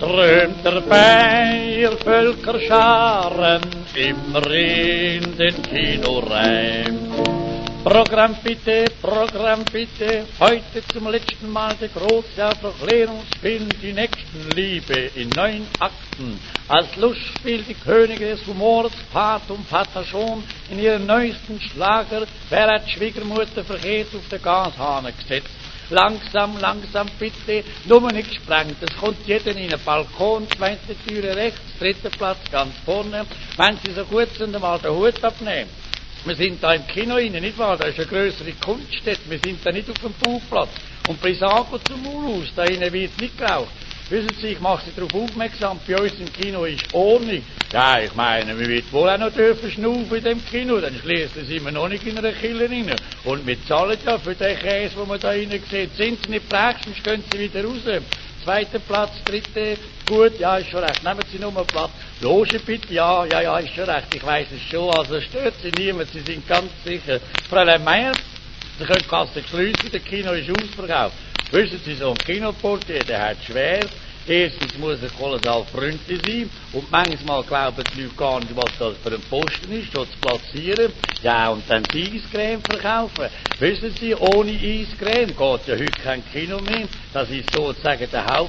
strömt der Bayer Völkerscharen immer in den Kinoreim. Programm bitte, heute zum letzten Mal der große Aufklärungsfilm Die Nächstenliebe in 9 Akten. Als Lustspiel die Könige des Humors, Pat und Patachon in ihrem neuesten Schlager, wer hat Schwiegermutter verkehrt auf den Gashahn gesetzt. Langsam, bitte, nur nicht gesprengt. Es kommt jeder in einen Balkon, zweite Türe rechts, dritter Platz ganz vorne. Wenn Sie so gut sind, einmal den Hut abnehmen. Wir sind da im Kino rein, nicht wahr? Da ist eine grössere Kunststätte. Wir sind da nicht auf dem Bauplatz. Und Brisago zum Urhaus, da innen wird nicht geraucht. Wissen Sie, ich mache Sie darauf aufmerksam, bei uns im Kino ist Ordnung. Ja, ich meine, wir wird wohl auch noch dürfen schnaufen in dem Kino, dann schließlich sind wir noch nicht in einer Kille rein. Und wir zahlen ja für den Käse, den man da rein sieht. Sind Sie nicht prägst, sonst gehen Sie wieder raus. Zweiter Platz, dritte, gut, ja, ist schon recht. Nehmen Sie nur mal Platz. Loge bitte, ja, ist schon recht. Ich weiss es schon, also stört Sie niemand, Sie sind ganz sicher. Fräulein Meier, Sie können die Kasse schliessen, der Kino ist ausverkauft. Wissen Sie, so ein Kinoportier, der hat schwer. Erstens muss er kolossal freundlich sein und manchmal glauben die Leute gar nicht, was das für ein Posten ist, dort zu platzieren. Ja, und dann die Eiscreme verkaufen. Wissen Sie, ohne Eiscreme geht ja heute kein Kino mehr. Das ist sozusagen der